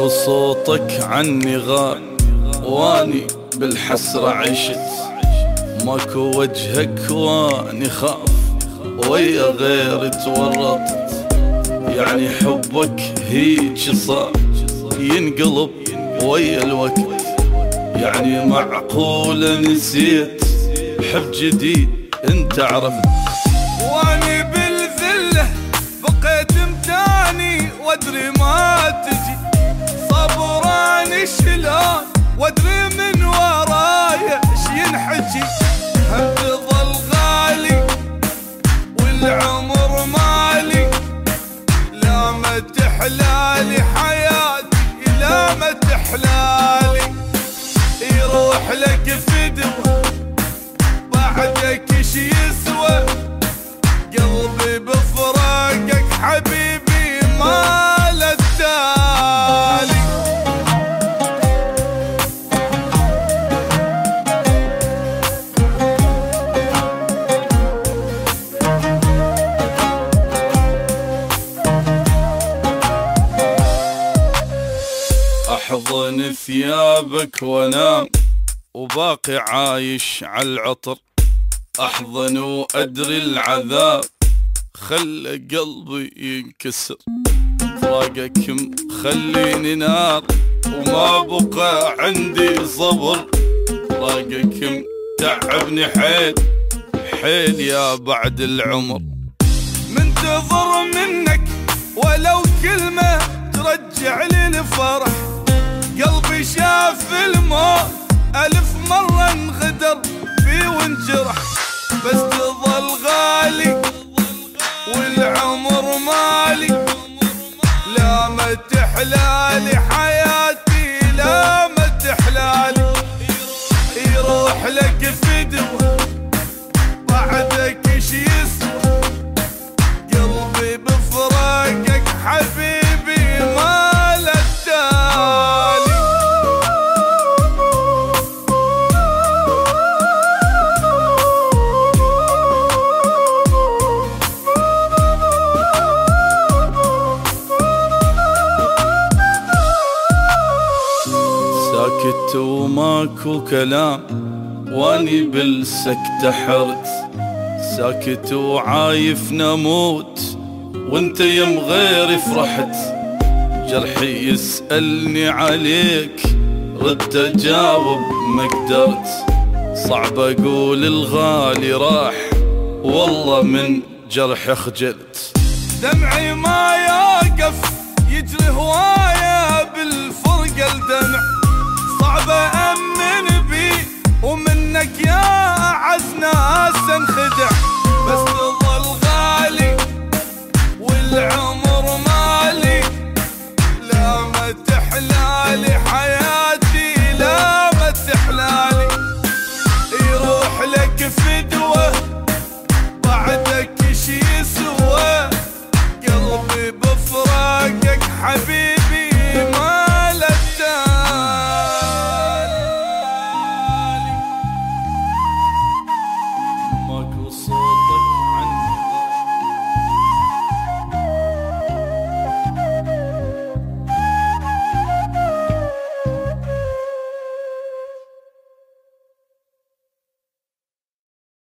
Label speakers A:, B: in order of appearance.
A: وصوتك عني غاب واني بالحسرة عشت، ماكو وجهك واني خاف ويا غيري تورطت. يعني حبك هيج صار ينقلب ويا الوقت، يعني معقولة نسيت حب جديد انت عرفت.
B: واني بالذلة بقيت متاني وادري ما تجي، صبراني شلون وادري من ورايا ايش ينحكي. هم تظل غالي والعمر مالي، لا ما تحلالي حياتي لا ما تحلالي. يروح لك فدوة بعدك ايش يسوى، قلبي بفراقك حبيبي ما له تالي.
A: احضن ثيابك وانام وباقي عايش عالعطر، احضن وادري العذاب خلى قلبي ينكسر. فراقك مخليني نار وما بقى عندي صبر، فراقك متعبني حيل حيل يا بعد العمر.
B: منتظر منك ولو كلمة ترجع لي الفرح، قلبي شاف الموت ألف مرة انغدر فيه وانجرح. بس تظل غالي والعمر مالي، لا ما تحلالي حياتي لا ما تحلالي. يروح لك فدوة بعدك ايش يسوى، قلبي بفراقك حبيبي ما له تالي.
A: ساكت وماكو كلام واني بالسكتة حرت، ساكت وعايف نموت وانت يم غيري فرحت. جرحي يسألني عليك رد اجاوب ما قدرت، صعب اقول الغالي راح والله من جرح خجلت.
B: دمعي ما يوقف يجري هواية بالفرقة الدمع، صعب أمن بي ومنك يا أعز ناس انخدع. بس